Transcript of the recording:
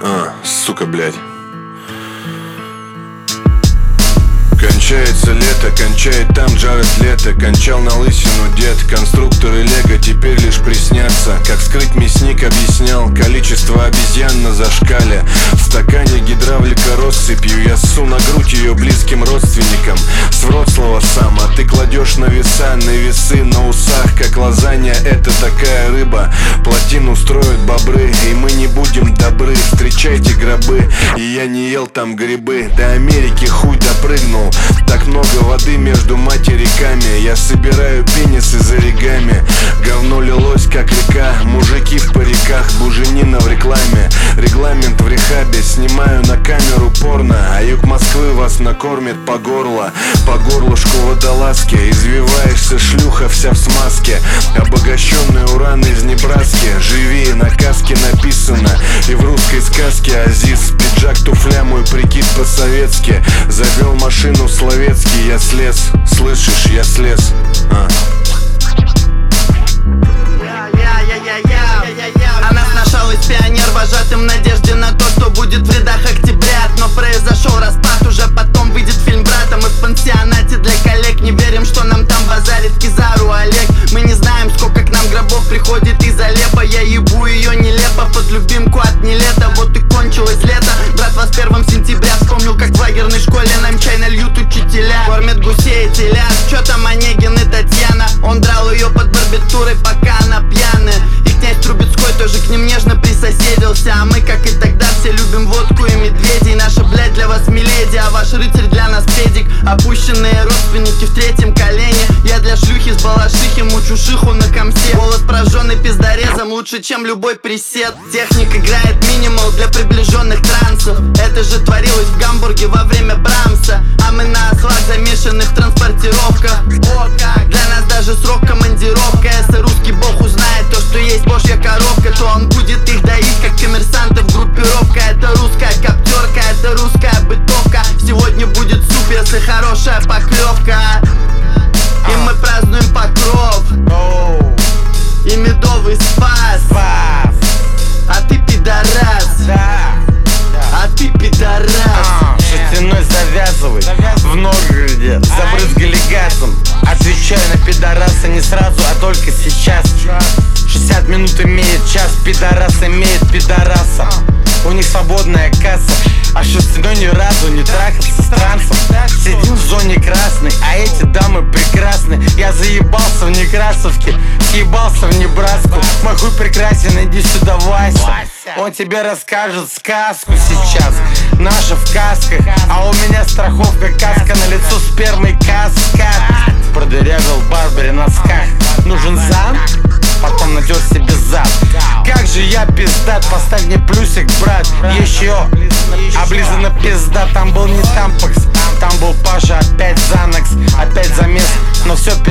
Сука, блядь. Кончается лето, кончает там Джаред Лето. Кончал на лысину дед, конструкторы лего теперь лишь приснятся. Как скрыть мясник объяснял, количество обезьян на зашкале. В стакане гидравлика россыпью, я ссу на грудь ее близким родственникам. С Вроцлава сам, а ты кладешь на весы на усах. Как лазанья, это такая рыба. Плотину строят бобры, и мы не будем добры. Встречайте гробы, и я не ел там грибы. До Америки хуй допрыгнул. Так много воды между материками. Я собираю пенисы за оригами. Говно лилось как река. Мужики в париках, буженина в рекламе. Регламент в рехабе, снимаю на камеру порно. А юг Москвы вас накормит по горло. По горлышку водолазки. Извиваешься, шлюха вся в смазке. Обогащенный уран из Небраски. Живи, на каске написано. И в русской сказке Азиз. Пиджак, туфля, мой прикид по-советски. Завел машину Словецкий, я слез. Слышишь, я слез. Она сношалась пионер, вожатым в надежде на то, что будет в рядах октябрят. Но произошел распад, уже потом выйдет фильм брата. Мы в пансионате для коллег, не верим, что нам там базарит Кизару Олег. Мы не знаем, сколько к нам гробов приходит из Алеппо. Я ебу ее нелепо под любимку от нелета. Вот и кончилось лето, брат вас 1 сентября. Вспомнил, как в лагерной школе нам чай нальют учителя. Кормят гусей и телят, чё там Онегин и Татьяна. Он драл ее под барбитурой, пока она пьяная. И князь Трубецкой тоже к ним нежно присоседился. А мы, как и тогда, все любим водку и медведей. Наша блядь для вас миледи, а ваш рыцарь для нас педик. Опущенные родственники в 3-м колене. Я для шлюхи с балашихи мучу шиху на комсе. Голос прожженный пиздорезом лучше, чем любой пресет. Техник играет минимал для приближенных трансов. Это же творилось в Гамбурге во время Брамса. А мы на ослах замешанных в транспортировках. О как! Для нас даже срок командировка. Если русский бог узнает то, что есть божья коровка, то он будет их доить, как коммерсантов группировка. Это русская коптерка, это русская бытовка. Сегодня будет суп, если хорошая поклевка. И мы празднуем Покров и медовый спас. А ты пидорас, а ты пидорас. Шерстяной завязывай, в Новгороде забрызгали газом. Отвечаю на пидораса не сразу, а только сейчас. 60 минут имеет час, пидорас имеет пидораса. У них свободная касса, а шерстяной ни разу не трахался с трансом. Сидим в зоне красной, а эти дамы прекрасны. Я заебался в Некрасовке, съебался в Небраску. Мой хуй прекрасен, иди сюда, Вася. Он тебе расскажет сказку сейчас. Наша в касках, а у меня страховка, каска на лицо, спермой каскад. Продырявил в барбаре носках. Нужен зам? Потом надел себе зад. Как же я пиздат, поставь мне плюсик, брат. Еще облизана пизда, там был не тампакс. Там был Паша, опять Занакс, опять замес. Но все